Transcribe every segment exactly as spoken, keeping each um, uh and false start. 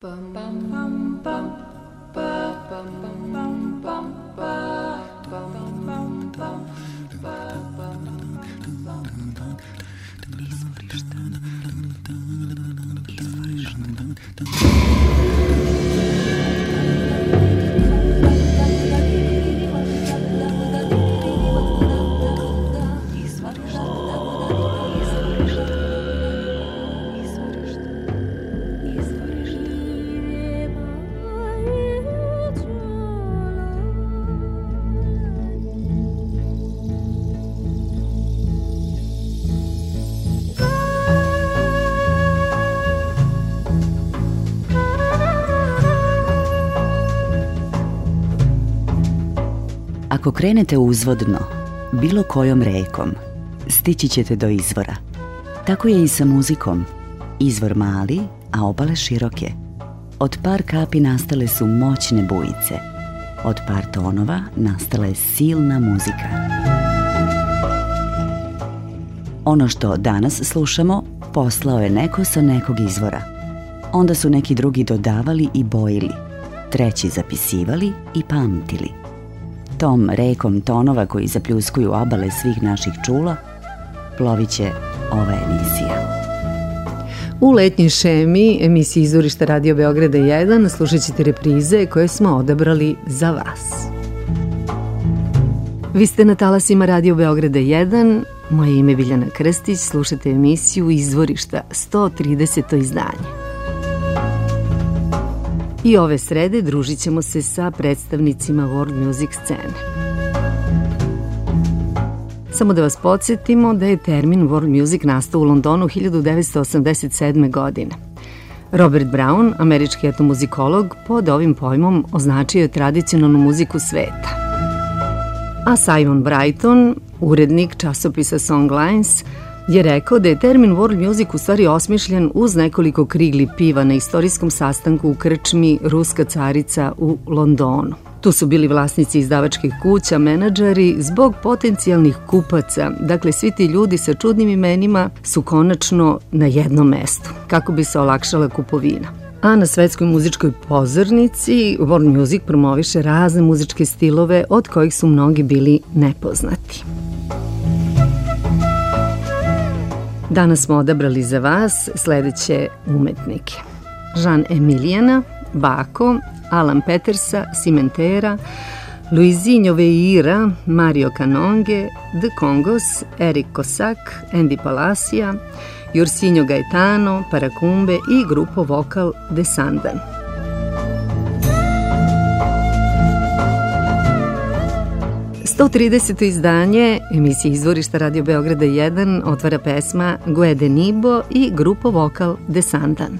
Ako krenete uzvodno, bilo kojom rekom, stići ćete do izvora. Tako je i sa muzikom. Izvor mali, a obale široke. Od par kapi nastale su moćne bujice. Od par tonova nastala je silna muzika. Ono što danas slušamo, poslao je neko sa nekog izvora. Onda su neki drugi dodavali i bojili, treći zapisivali i pamtili. Tom rekom tonova koji zapljuskuju obale svih naših čula, plovit će ova emisija. U letnjoj šemi emisije Izvorišta Radio Beograda jedan slušat ćete reprize koje smo odabrali za vas. Vi ste na talasima Radio Beograda jedan, moje ime je Biljana Krstić, slušate emisiju Izvorišta, sto trideseto izdanje. I ove srede družit ćemo se sa predstavnicima world music scene. Samo da vas podsjetimo da je termin world music nastao u Londonu hiljadu devetsto osamdeset sedme. godine. Robert Brown, američki etnomuzikolog, pod ovim pojmom označio je tradicionalnu muziku sveta. A Simon Brighton, urednik časopisa Songlines, je rekao da je termin world music u stvari osmišljen uz nekoliko krigli piva na istorijskom sastanku u krčmi Ruska carica u Londonu. Tu su bili vlasnici izdavačkih kuća, menadžeri, zbog potencijalnih kupaca. Dakle, svi ti ljudi sa čudnim imenima su konačno na jednom mestu, kako bi se olakšala kupovina. A na svetskoj muzičkoj pozornici world music promoviše razne muzičke stilove od kojih su mnogi bili nepoznati. Danas smo odabrali za vas sledeće umetnike: Jean Emiliana, Bako, Alan Petersa, Cimentera, Luizinho Veira, Mario Canonge, The Congos, Eric Kosak, Andy Palacia, Jorsinho Gaetano, Paracumbe i grupo vokal The Sandan. sto trideseto izdanje emisije Izvorišta Radio Beograda jedan otvara pesma Guede Nibo i grupo vokal The Sandan.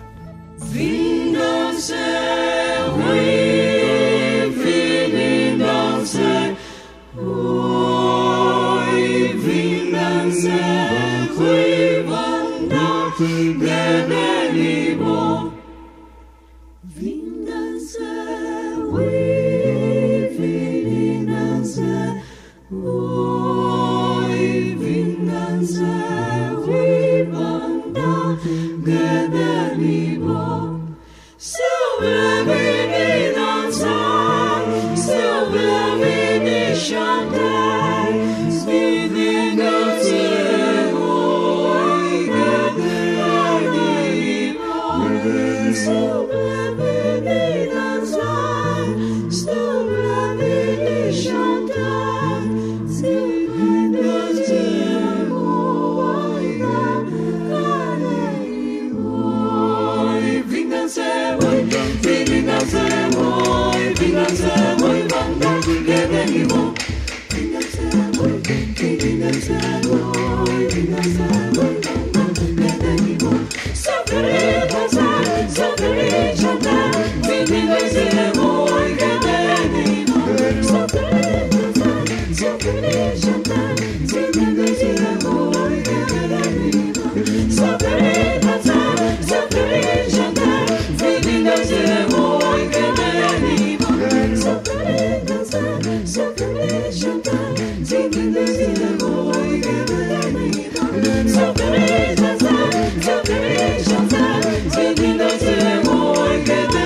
So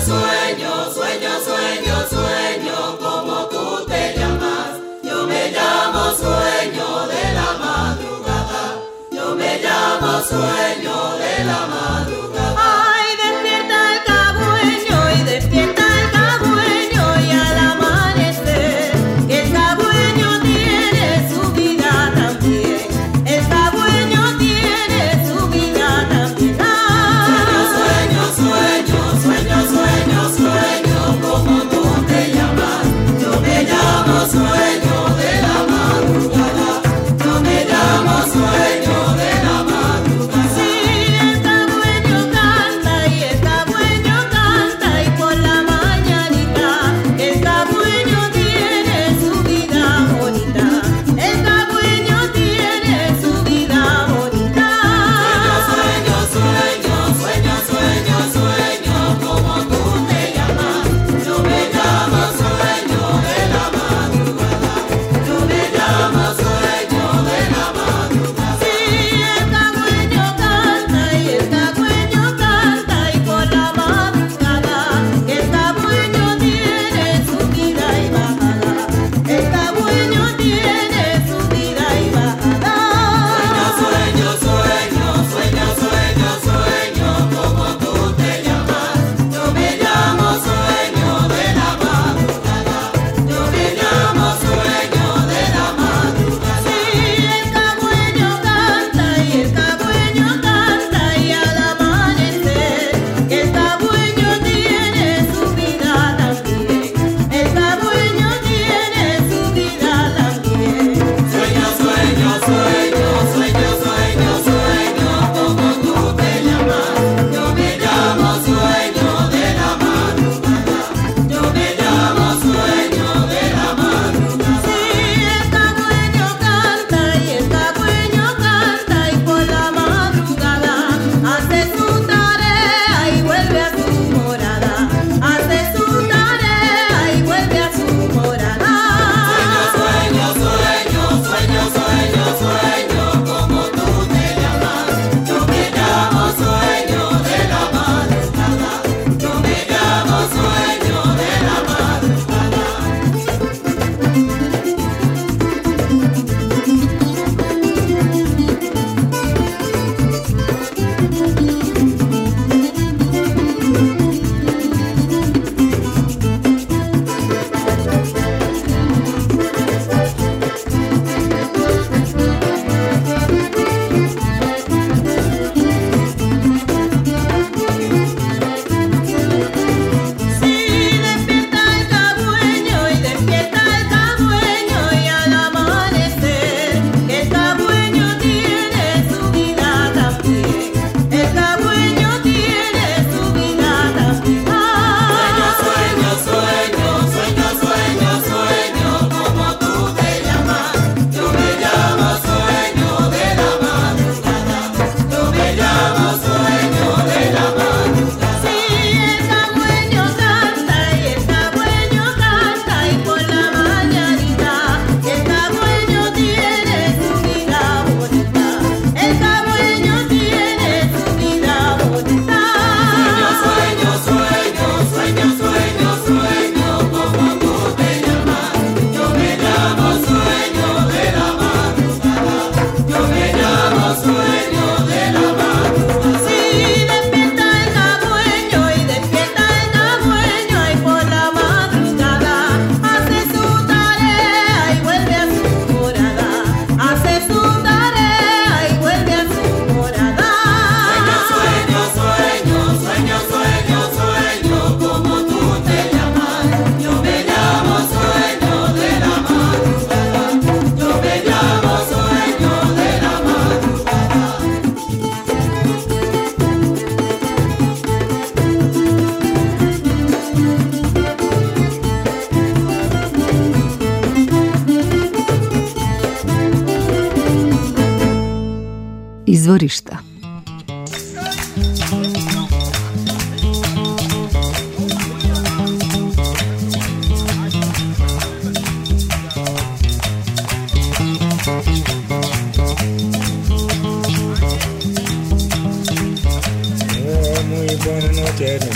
Sueño de la madrugada. Ay, despierta el cagüeño y despierta el cagüeño y al amanecer que el cagüeño tiene su vida también. El cagüeño tiene su vida también. Ay, sueño, sueño, sueño, sueño, sueño, sueño, como tú te llamas. Yo me llamo sueño de la madrugada. Yo me llamo sueño de la madrugada. Sí, el cagüeño canta y el cagüeño canta y por la mañanita el cagüeño tiene su vida bonita. El cagüeño tiene su vida bonita. Sueño, sueño, sueño, sueño, sueño, sueño, como tú te llamas. Yo me llamo sueño de la madrugada. Yo me llamo sueño de la madrugada. Sí, el cagüeño canta y el cagüeño canta y por la madrugada el cagüeño tiene su vida y bajada. El cagüeño tiene su vida y bajada. Sueño, sueño, sueño, sueño, sueño, como tú te llamas. Yo me llamo sueño de la madrugada. Yo me llamo sueño de la madrugada. Sí, el cagüeño canta y el cagüeño canta y al amanecer el cagüeño tiene su vida también. El cagüeño tiene su vida también. Sueño, sueño, sueño, sueño, sueño, sueño, como tú te llamas. Yo me llamo sueño de la madrugada. Yo me llamo sueño de la madrugada. Sí, el cagüeño canta y el cagüeño canta y por la madrugada hace su tarea y vuelve a su morada. Hace su tarea y vuelve a su morada. Sueño, sueño, sueño, sueño, sueño, sueño, como tú te llamas. Yo me llamo sueño de la madrugada. Yo me llamo sueño de la madrugada. Sí, despierta el cagüeño y despierta el cagüeño y al amanecer el cagüeño tiene su vida también. El cagüeño tiene su vida también. Sueño, sueño, sueño, sueño, sueño, sueño, como tú te llamas. Yo me llamo sueño de la madrugada. Yo me llamo sueño de la madrugada. Sí, el cagüeño canta y el cagüeño canta y por la mañanita el cagüeño tiene su vida bonita. El cagüeño tiene su vida bonita. Sueño, sueño, sueño, sueño, sueño, como tú te llamas. Yo me llamo sueño de la madrugada. Yo me llamo sueño de la madrugada. Sí, despierta el cagüeño y despierta el cagüeño y por la madrugada hace su tarea y vuelve a su morada. Hace su tarea y vuelve a su morada. Sueño, sueño, sueño, sueño, sueño, como tú te llamas. Yo me llamo sueño de la madrugada. Yo me llamo sueño de la madrugada. Izvorišta. Muy buenas noches, mi madrugada.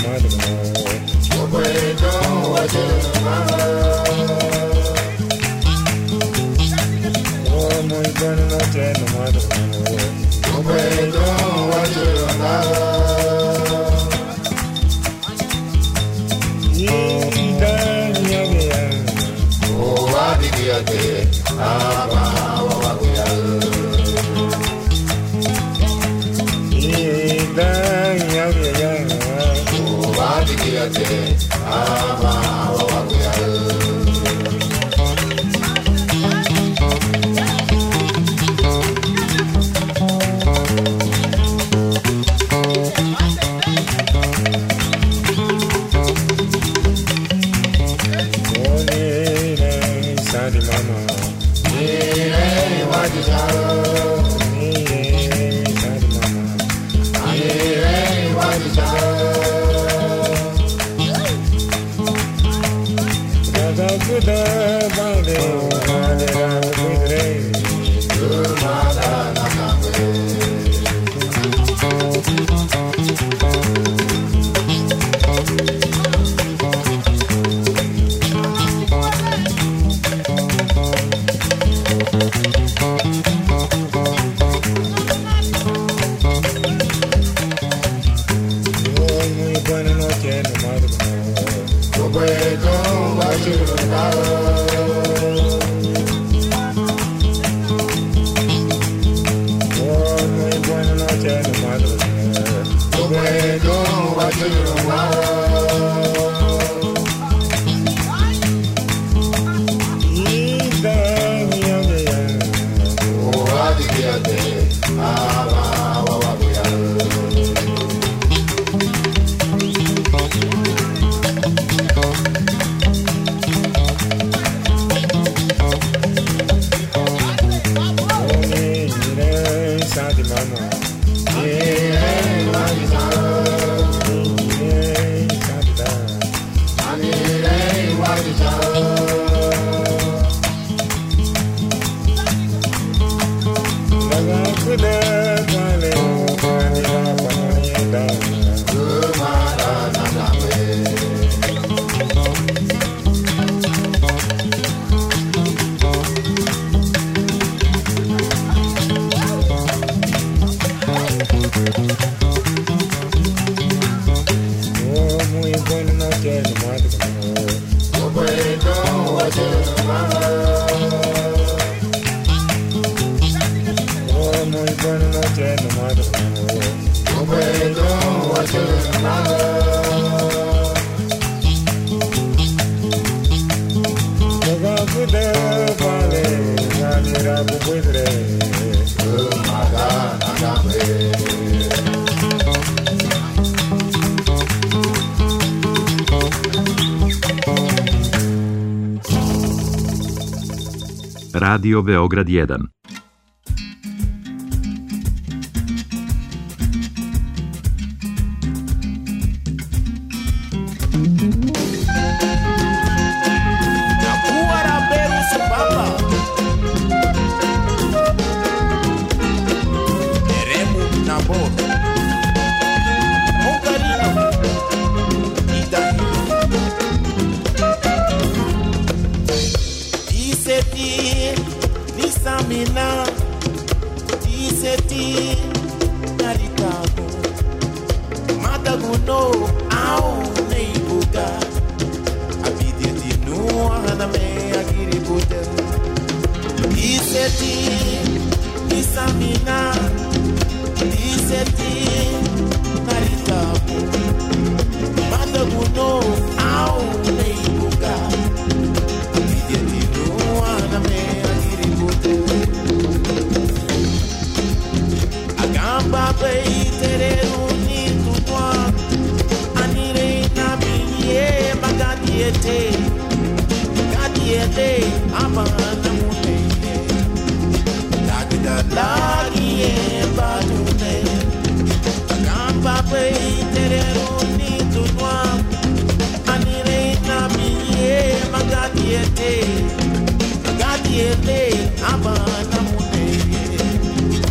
Radio Beograd jedan.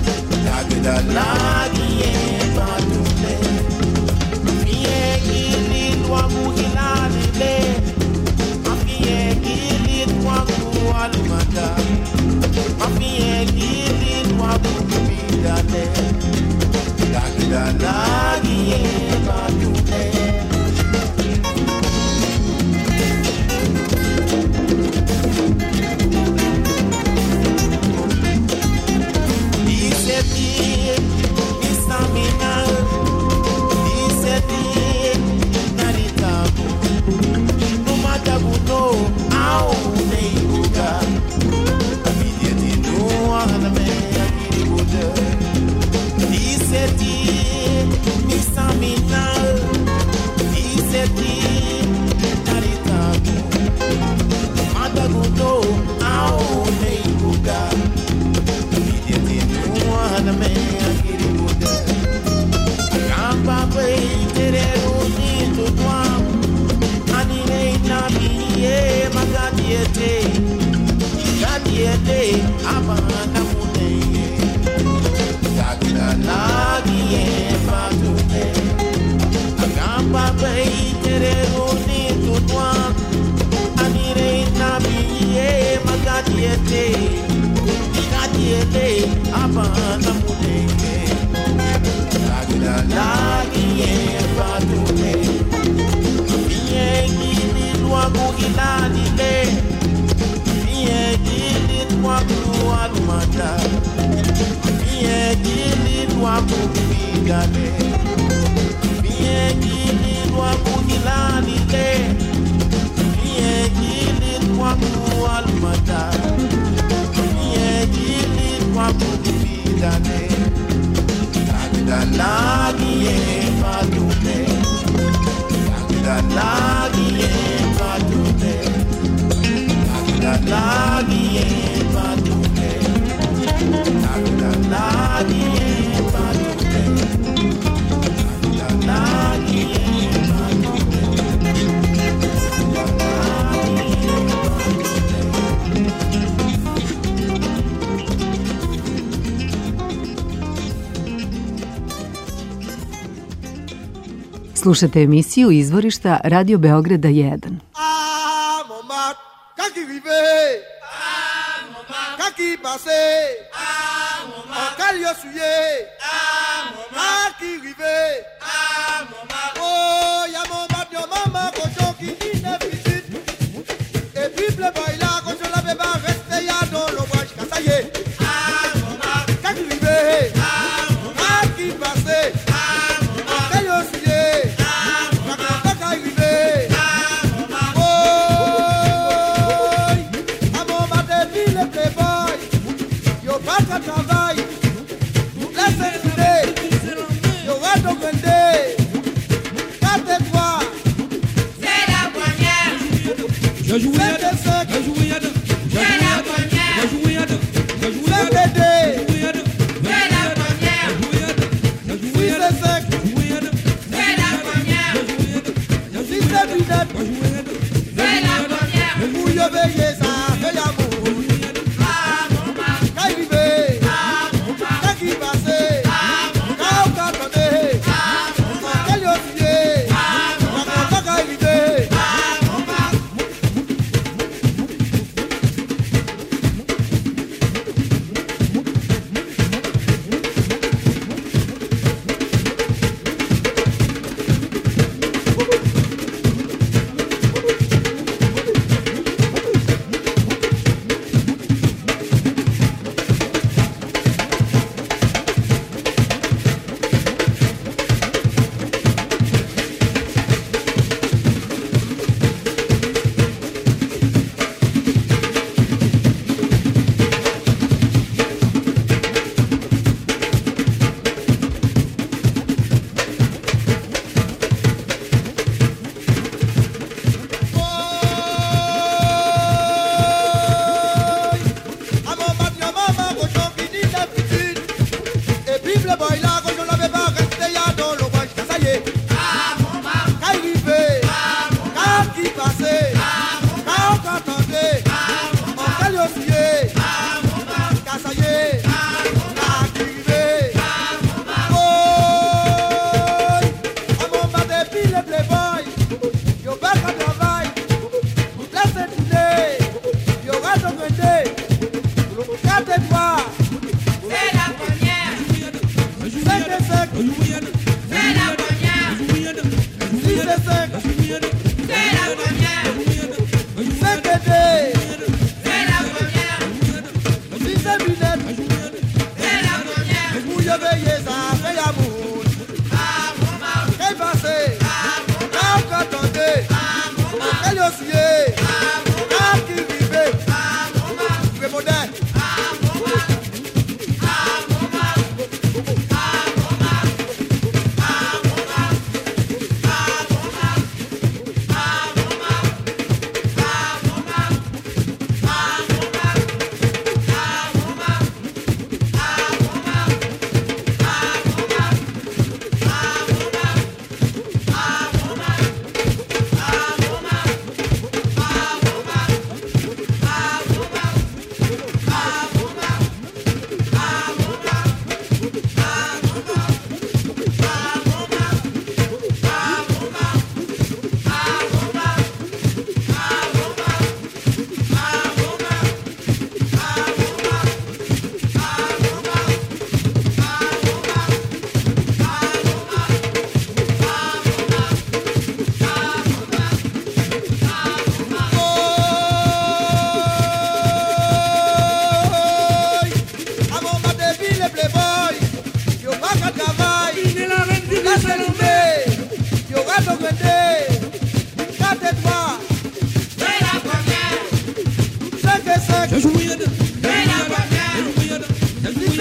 Lagi e batune, mi e Slušate emisiju Izvorišta Radio Beograda jedan.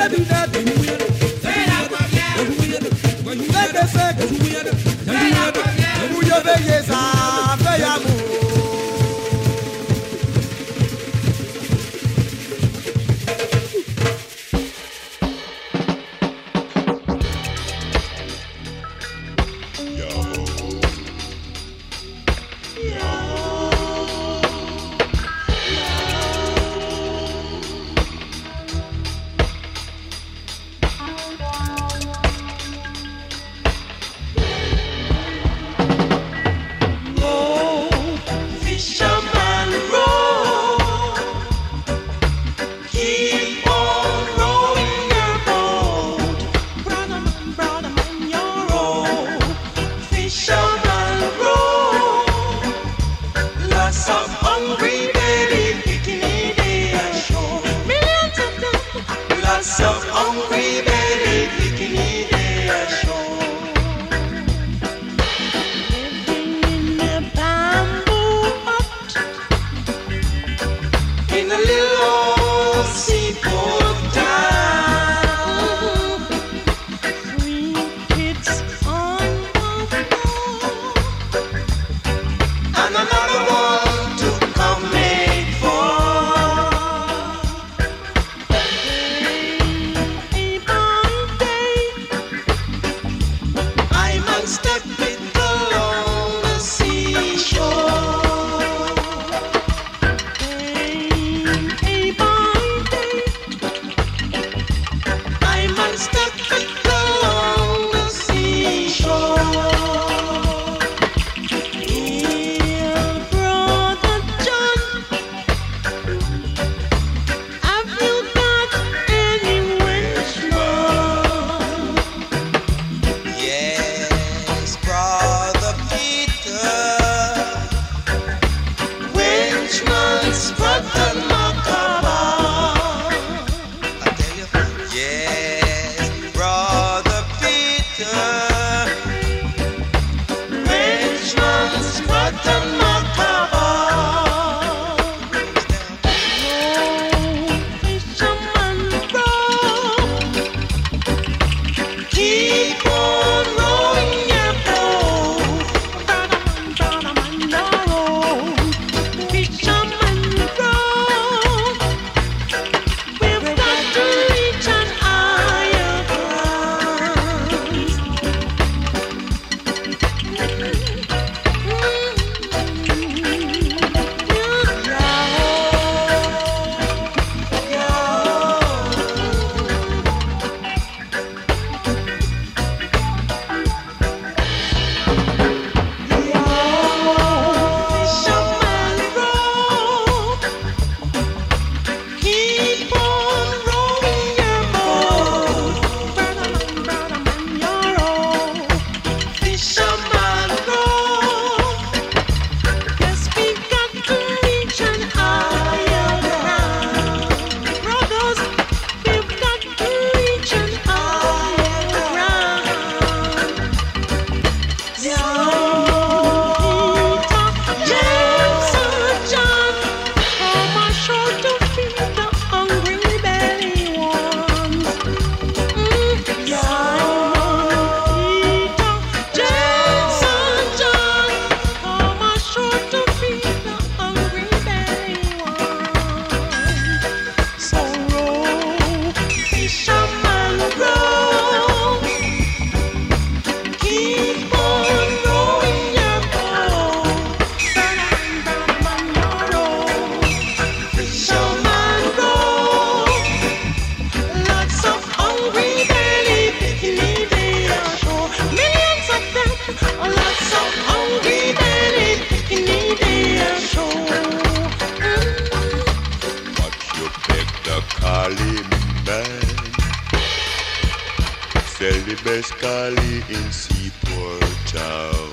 Bescali in Seaport Town.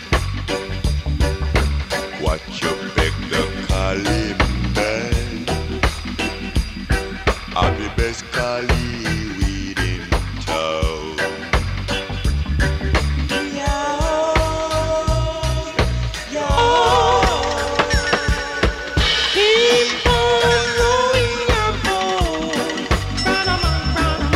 Watch you beg the Caliban. I'll be Bescali weed in town. Keep on rowing your boat.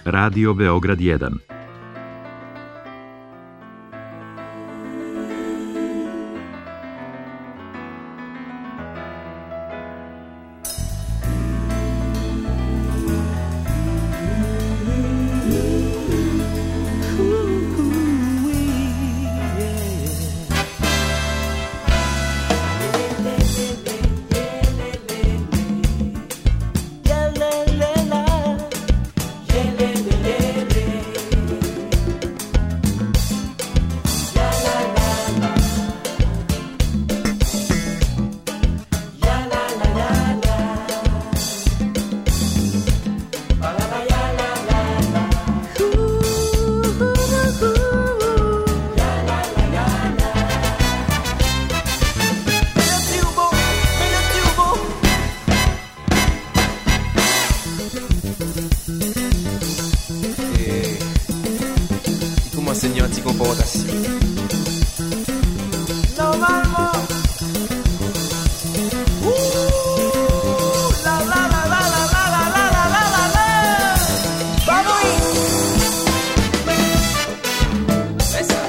Radio Beograd jedan. Seigneur t'y comporte ainsi. Normalement. Ouh, la la la la la la la la la la la la. Vamos. C'est ça.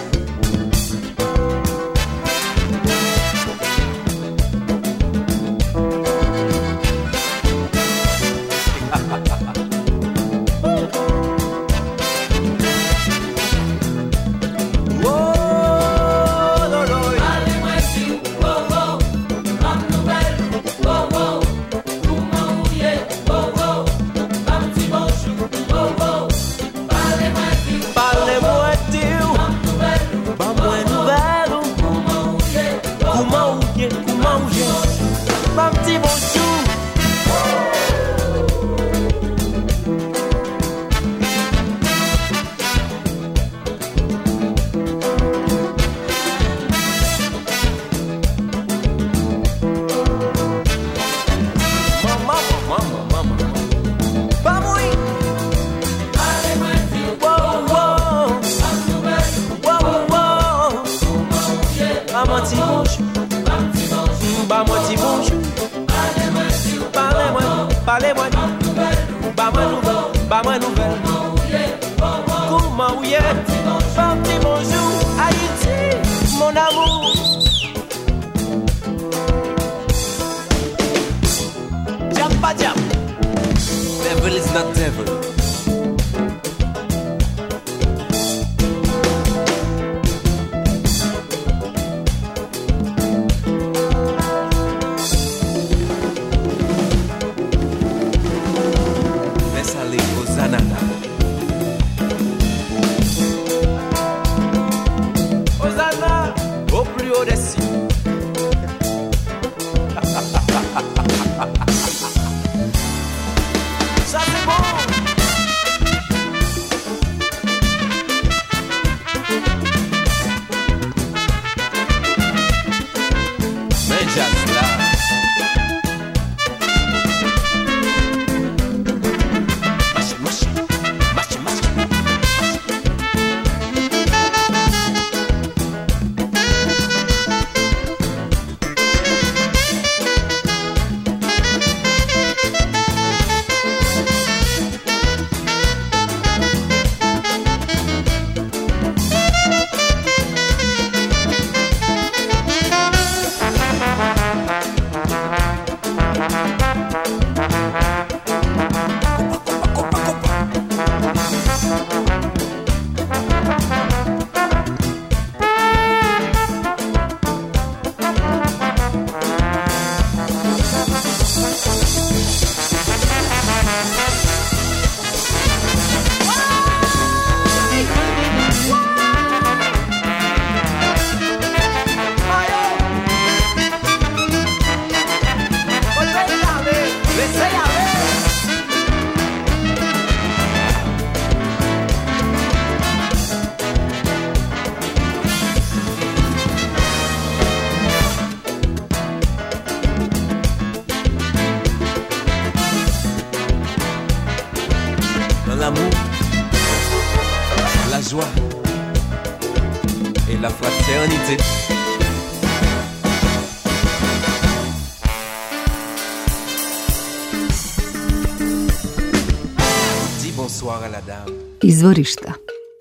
Devil is not devil. Laisse aller aux ananas. Hosanna au plus haut des cieux. Ça c'est bon. Mais just là. Machi, machi, machi, machi. L'amour, la joie et la fraternité. Dis bonsoir. Bonsoir à la dame. Izvorišta.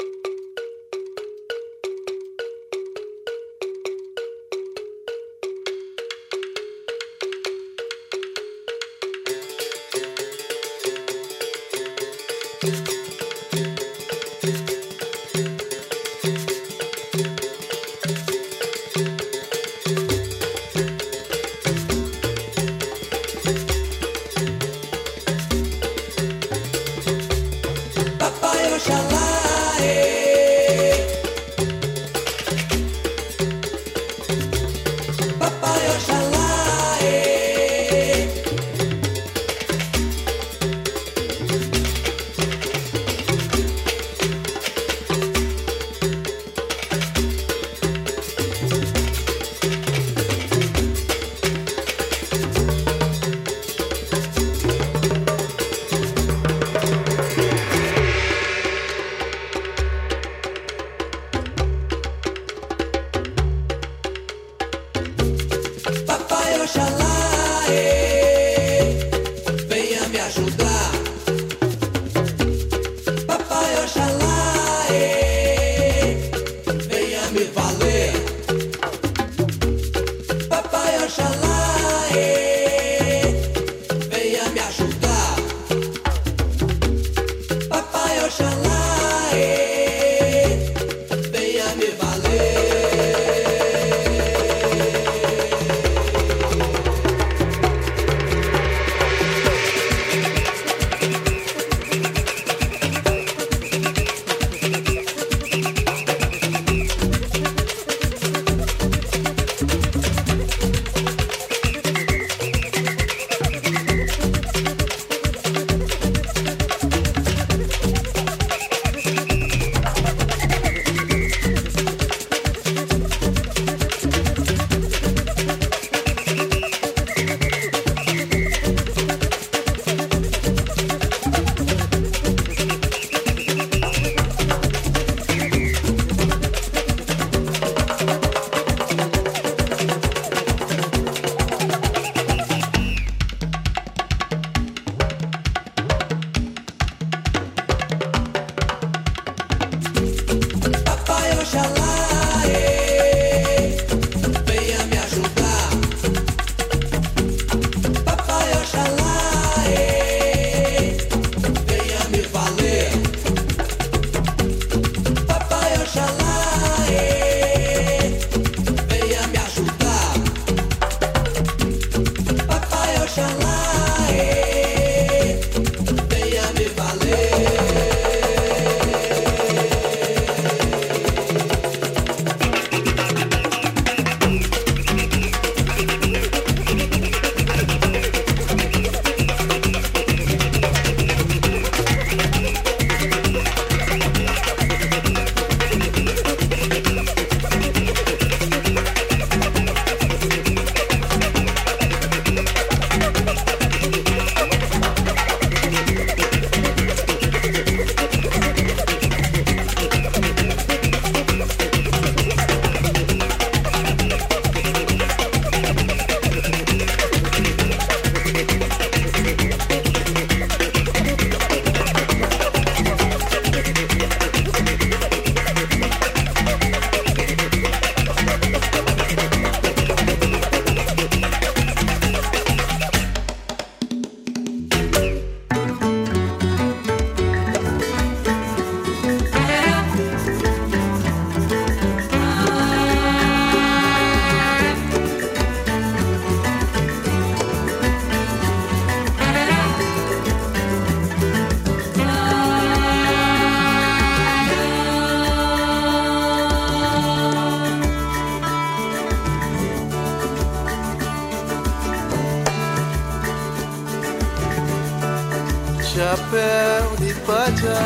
Chapéu de palha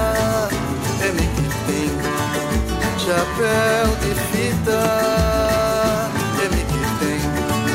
é me que tem, chapéu de fita é me que tem,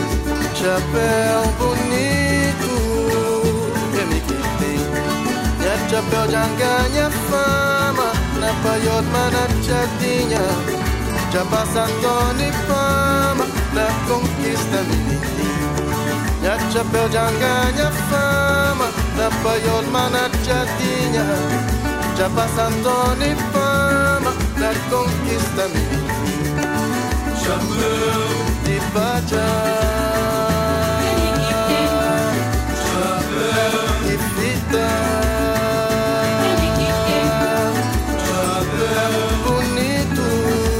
chapéu bonito é me que tem, e chapéu já ganha fama na paiot manachadinha, já passa Tony fama na conquista menininha. Ya chapéu já ganha fama na paiol manachadinha, já passando de fama na conquista minha. Chapéu de palha, chapéu de fita, chapéu bonito.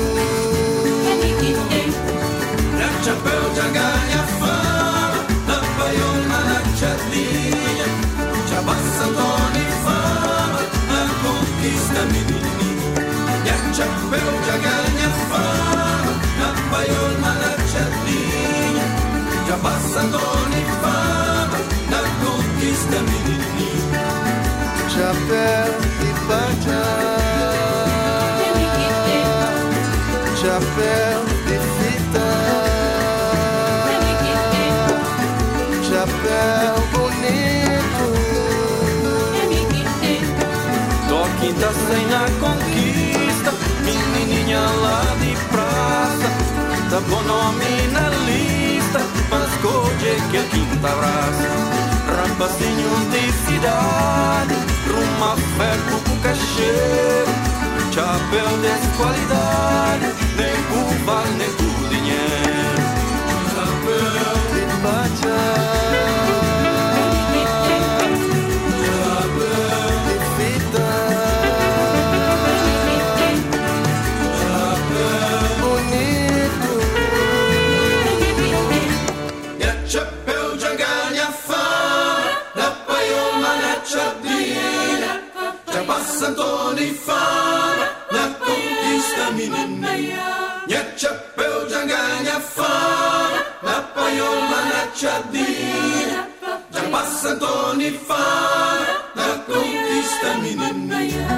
Chapéu já ganha fama na paioma, na charlinha, já passando de fama na conquista menininha. E a chapéu já ganha fama na paioma, na charlinha, já passando de fama na conquista menininha. Chapéu de palha, chapéu de fita, chapéu bonito. Tô quinta sem na conquista, menininha lá de praça, tá bom nome na lista, mas escolhe que a quinta abraça. Rapazinho de cidade, rumo a ferro com cacheiro, chapéu de qualidade, nem por vale nem por dinheiro. Chapéu de palha, chapéu de fita, chapéu bonito. E a chapéu já ganha fama na paioma, na chadinha, já passando de fama na conquista menininha. E a chapéu já ganha fama na paioma, na chadinha, já passando de fama na conquista menininha.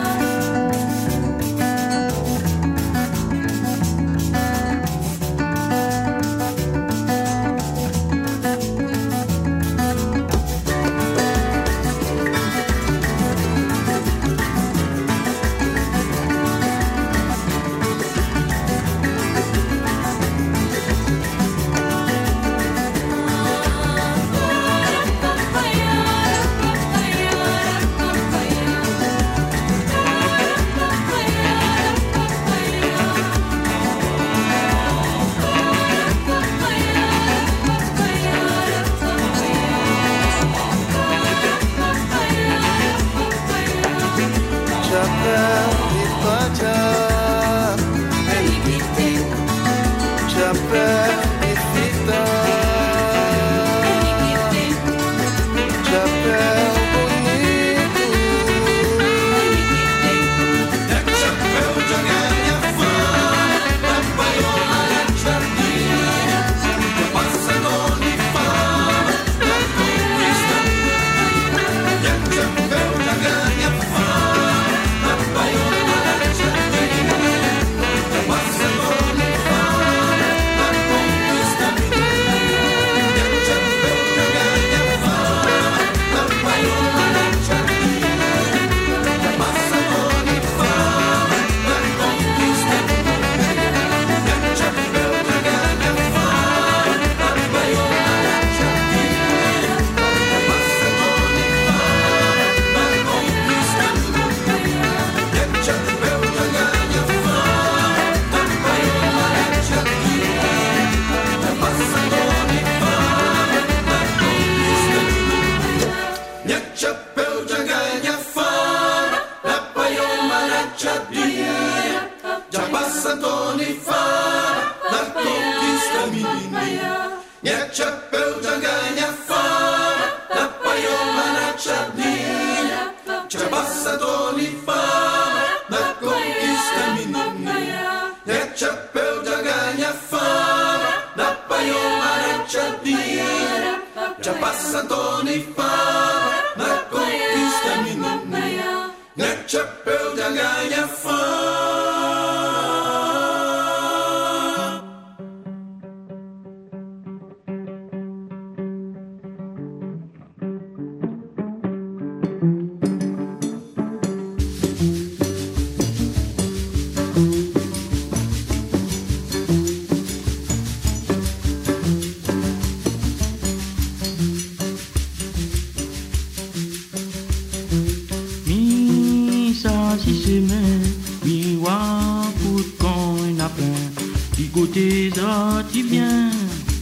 t'es sorti bien.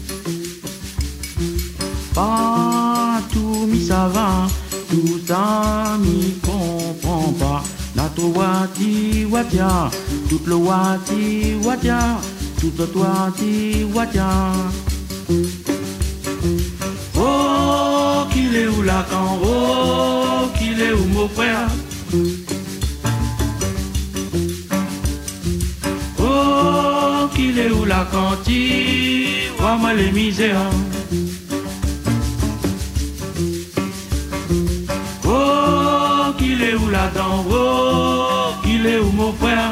Partout mi ça va, tout ça mi comprend pas. Nato wati watia, tout le wati watia, tout le wati watia. Oh, qu'il est où la can, oh, qu'il est où mon frère. Oh, qu'il est où la cantine, vois-moi les misères. Oh, qu'il est où la dent, oh, qu'il est où mon frère.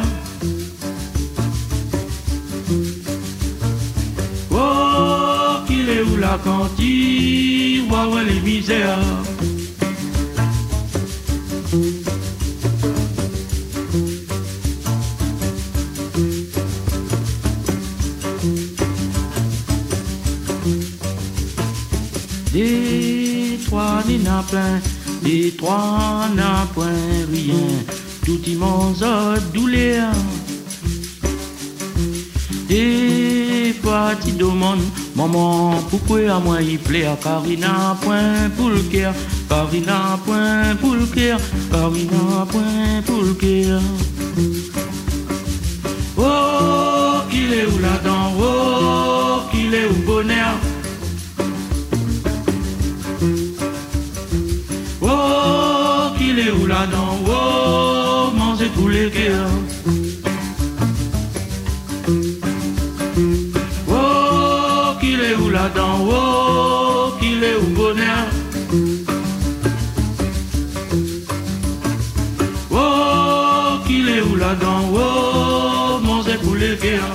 Oh, qu'il est où la cantine, vois-moi les misères. Des trois n'a plein, des trois n'a point rien, tout immense douleur. Des petits demandes, maman, pourquoi à moi il plaît, car il n'a point pour le cœur, car il n'a point pour le cœur, car il n'a point pour le cœur. Oh, qu'il est où la dent, oh, qu'il est où bonheur. Oh, qu'il est où la dent, oh, manger tous les cœurs. Oh, qu'il est où la dent, oh, qu'il est où bonheur. Oh, qu'il est où la dent, oh, manger tous les cœurs.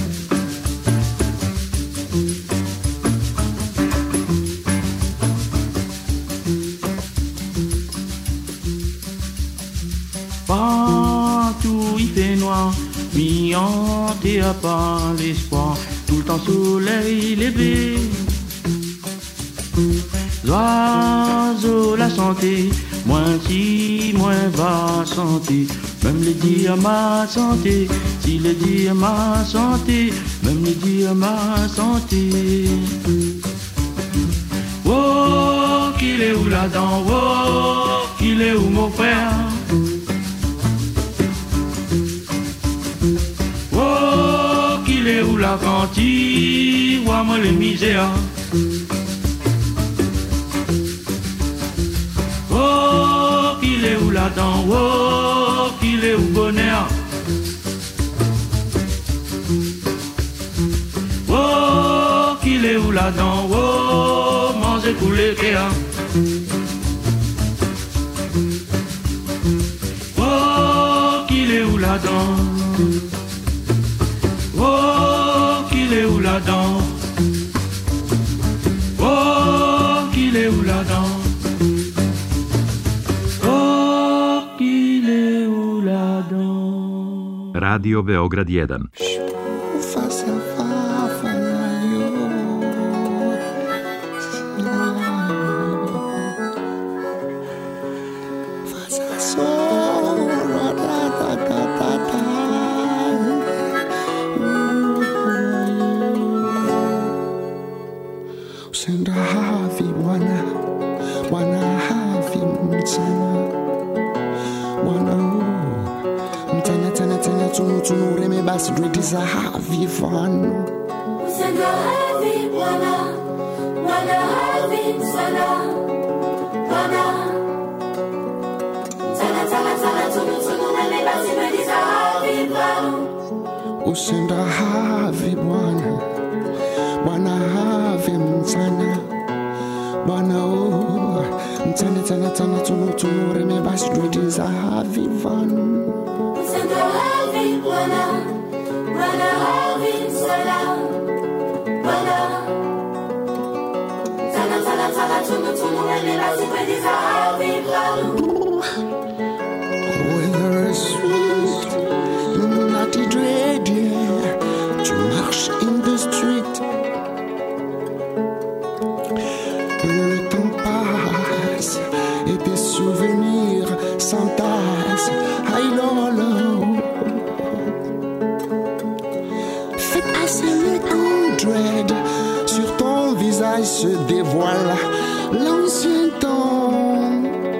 Partout il fait noir, mi hanté à part l'espoir, tout le temps soleil levé. L'oiseau la santé, moins si, moins va santé, même les dire ma santé, si les dire ma santé, même les dire ma santé. Oh, qu'il est où la dent, oh, qu'il est où mon frère. Oh, qu'il est où la cantine, vois-moi les misères. Oh, qu'il est où la dent, oh, qu'il est où bonheur. Oh, qu'il est où la dent, oh, manger tous les cœurs. Oh, qu'il est où la dent. Oh, qu'il est où la dent. Oh, qu'il est où la dent. Oh, qu'il est où la dent. Radio Beograd jedan. Senda havi Bwana, Bwana havi mchana, Bwana oh, mtana tana tana tunu tunu reme basi dwediza havi vanu. Senda havi Bwana, Bwana havi mchana, Bwana tana tana tana tunu tunu reme basi dwediza havi vanu. Usenda havi Bwana, Bwana havi mchana, Bwana oh, mtana tana tana tunu tunu reme basi dwediza havi vanu. Senda havi Bwana, Bwana havi mchana, Bwana tana tana tana tunu tunu reme basi dwediza havi vanu. Weather is sweet, nutty dread, yeah. Tu marches in the street, le temps passe et tes souvenirs s'entassent. Aïe lolo, faites assez se dévoile l'ancien temps.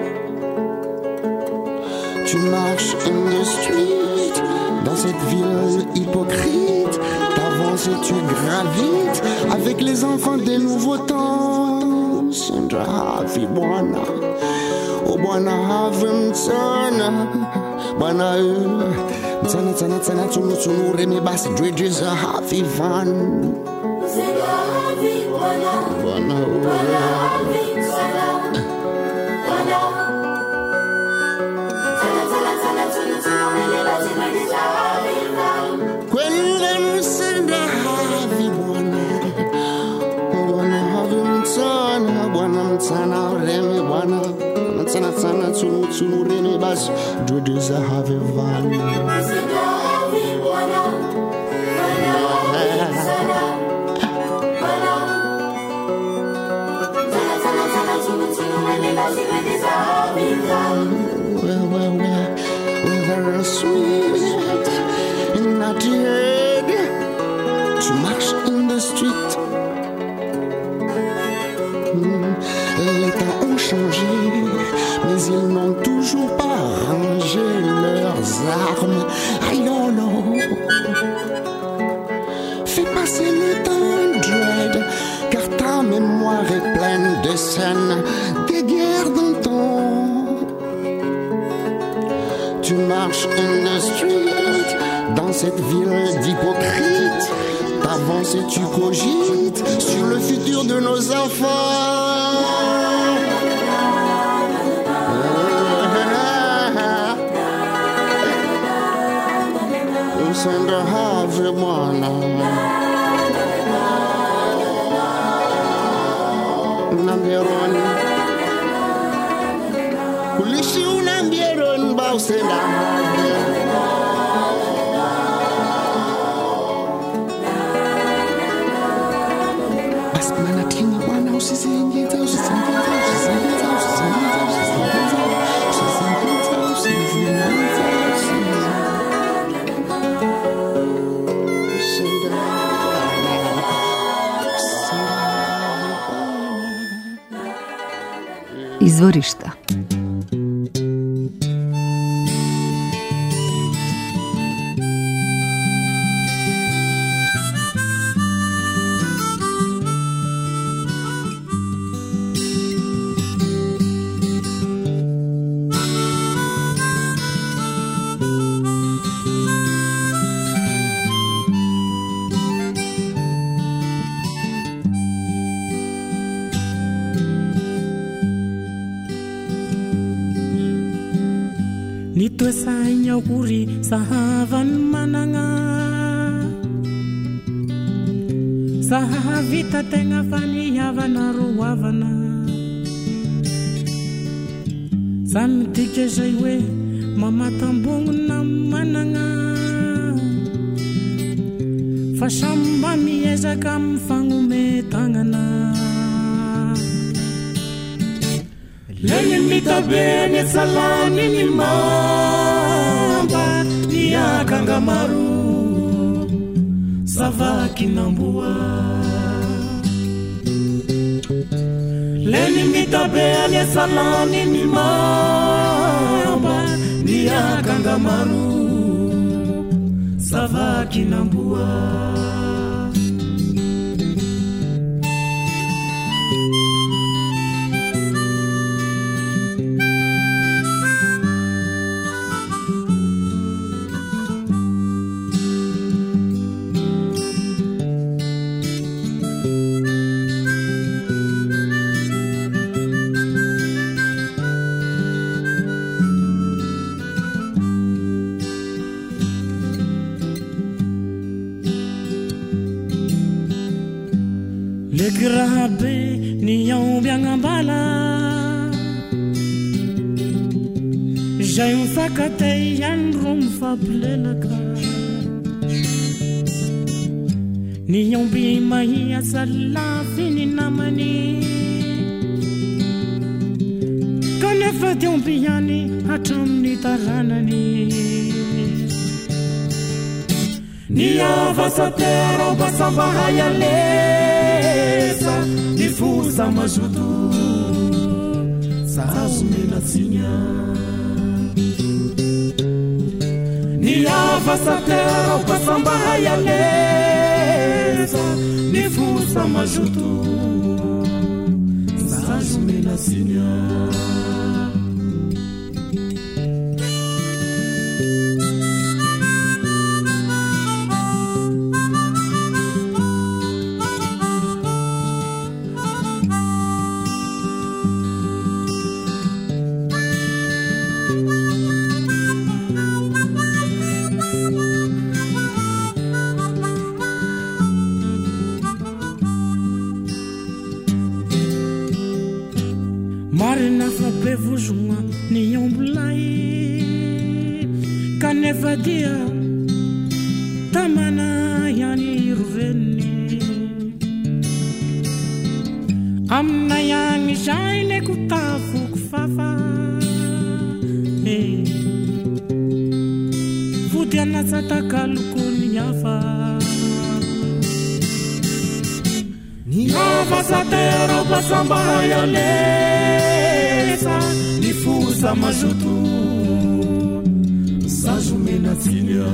Tu marches in the street, dans cette ville hypocrite, t'avances et tu gravites avec les enfants des nouveaux temps. Sandra Havi Bwana, oh Bwana Havi Mtsana, Bwana Mtsana Tsana Tsana Tsunu Tsunu Remi Basi Dredges Havi Van. Bwana Havi Mtsana, Bwana Kwelenu Sandra Havi Bwana, Bwana Havi Mtsana, Bwana Mtsana Remi Bwana, Mtsana Tsana Tsunu Tsunu Remi Basi Dredges Havi Van. Well, well, well, well, very sweet in that head. Tu marches in the street. Mm. Les temps ont changé, mais ils n'ont toujours pas rangé leurs armes. Aïolo, fais passer le temps, Dread, car ta mémoire est pleine de scènes, des guerres d'antan. Tu marches in the street, dans cette ville d'hypocrites, t'avances et tu cogites sur le futur de nos enfants. Sandra Havi Bwana, Nambieron, kulishi unambieron bausenda. Basi manatini Bwana usizingiza, usizingiza, usizingiza, usizingiza, usizingiza, usizingiza, usizingiza. Izvorišta. Nito sainha uri sahavan mananga sahavita tenga fani havana ruavana samtike jaiwe mama tambong na mananga fashamba mieza kam fangume tangana Leni mitabene salani ni mamba ni akangamaru savaki nambua Leni mitabene salani ni mamba ni akangamaru savaki nambua Le grabe ni yau biangambala Jai un fakate yan rum fa plelaka Ni yau bi mai asala fini namani Kone fati un piani atam ni taranani Ni avasatero basamba hayale Di fu Nifusa majuto Sazumena tsinya Niavasa terra o pasamba hayaleza Nifusa majuto Sazumena tsinya Marina fa bevuzuma ni ombulai Kanefa dia tamana yani ruveni Amna yani shaine kutafu kufafa Hey Fudiana sataka lukuni yafa Niava satero pasamba hayaleza Nifusa majuto Sajumena tsinya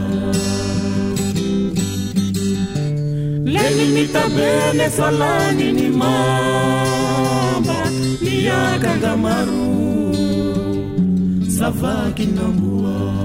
Leni mitabene salani ni mamba Niyakanga maru Savaki nambua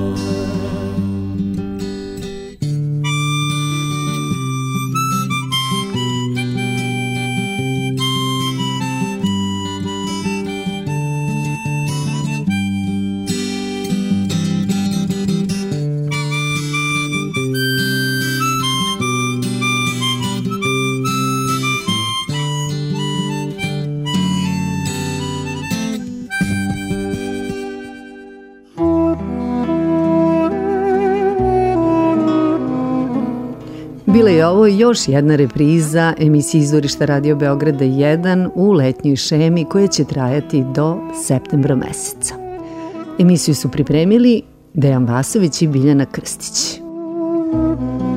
Bila je ovo još jedna repriza emisije Izvorišta Radio Beograda jedan u letnjoj šemi koja će trajati do septembra meseca. Emisiju su pripremili Dejan Vasović i Biljana Krstić.